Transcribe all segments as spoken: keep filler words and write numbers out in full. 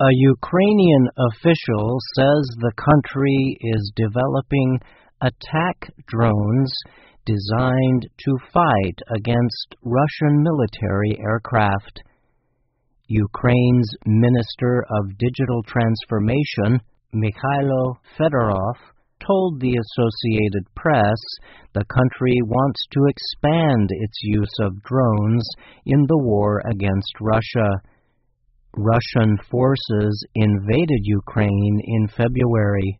A Ukrainian official says the country is developing attack drones designed to fight against Russian military aircraft. Ukraine's Minister of Digital Transformation, Mikhailo Fedorov, told the Associated Press the country wants to expand its use of drones in the war against Russia. Russian forces invaded Ukraine in February.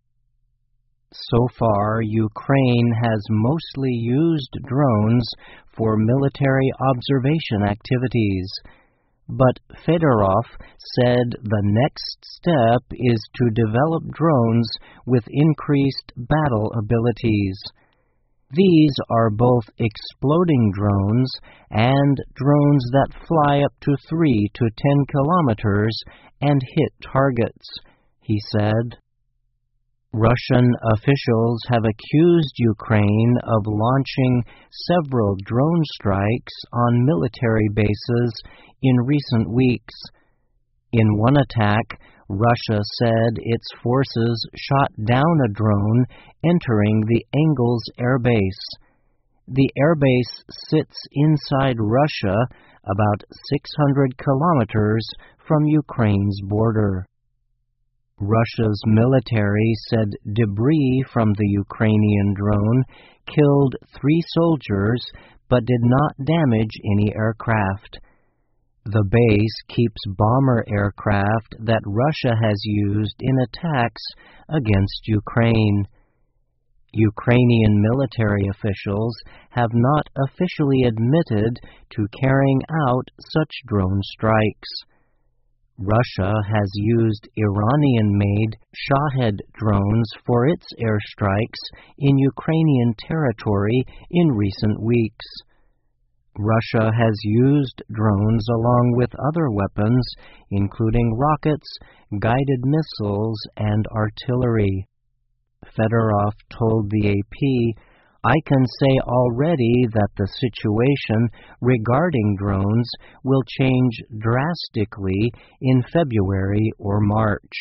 So far, Ukraine has mostly used drones for military observation activities. But Fedorov said the next step is to develop drones with increased battle abilities. These are both exploding drones and drones that fly up to three to ten kilometers and hit targets, he said. Russian officials have accused Ukraine of launching several drone strikes on military bases in recent weeks. In one attack, Russia said its forces shot down a drone entering the Engels Air Base. The airbase sits inside Russia, about six hundred kilometers from Ukraine's border. Russia's military said debris from the Ukrainian drone killed three soldiers but did not damage any aircraft. The base keeps bomber aircraft that Russia has used in attacks against Ukraine. Ukrainian military officials have not officially admitted to carrying out such drone strikes. Russia has used Iranian-made Shahed drones for its airstrikes in Ukrainian territory in recent weeks. Russia has used drones along with other weapons, including rockets, guided missiles, and artillery. Fedorov told the A P, "I can say already that the situation regarding drones will change drastically in February or March."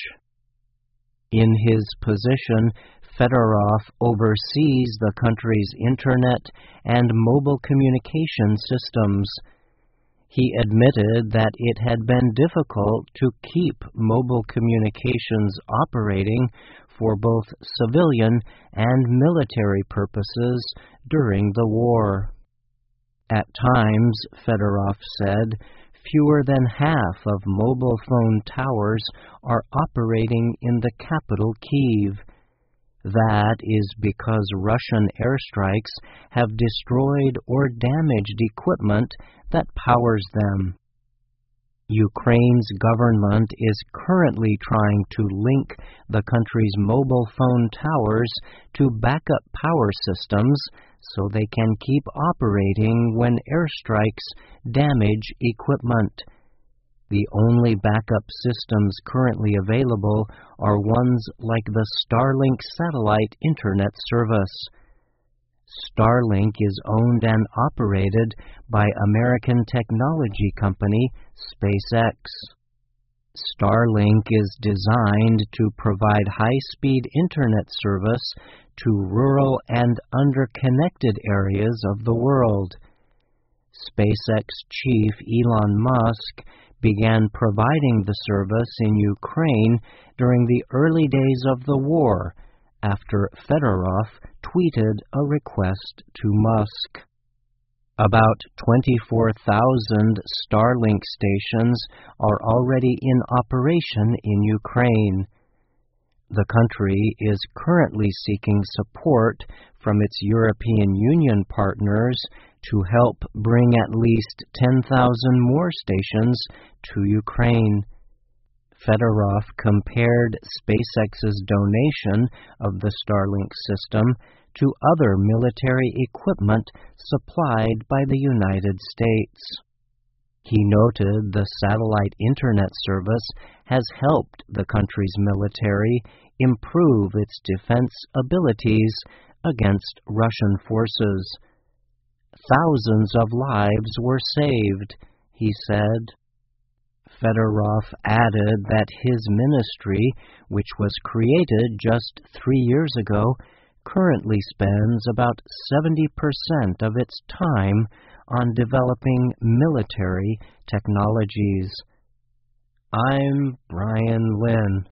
In his position, Fedorov oversees the country's internet and mobile communication systems. He admitted that it had been difficult to keep mobile communications operating for both civilian and military purposes during the war. At times, Fedorov said, fewer than half of mobile phone towers are operating in the capital, Kyiv. That is because Russian airstrikes have destroyed or damaged equipment that powers them. Ukraine's government is currently trying to link the country's mobile phone towers to backup power systems so they can keep operating when airstrikes damage equipment. The only backup systems currently available are ones like the Starlink satellite internet service. Starlink is owned and operated by American technology company SpaceX. Starlink is designed to provide high-speed internet service to rural and underconnected areas of the world. SpaceX chief Elon Musk began providing the service in Ukraine during the early days of the war, after Fedorov tweeted a request to Musk. About twenty-four thousand Starlink stations are already in operation in Ukraine. The country is currently seeking support from its European Union partners to help bring at least ten thousand more stations to Ukraine. Fedorov compared SpaceX's donation of the Starlink system to other military equipment supplied by the United States. He noted the satellite internet service has helped the country's military improve its defense abilities against Russian forces. Thousands of lives were saved, he said. Fedorov added that his ministry, which was created just three years ago, currently spends about seventy percent of its time on developing military technologies. I'm Brian Lynn.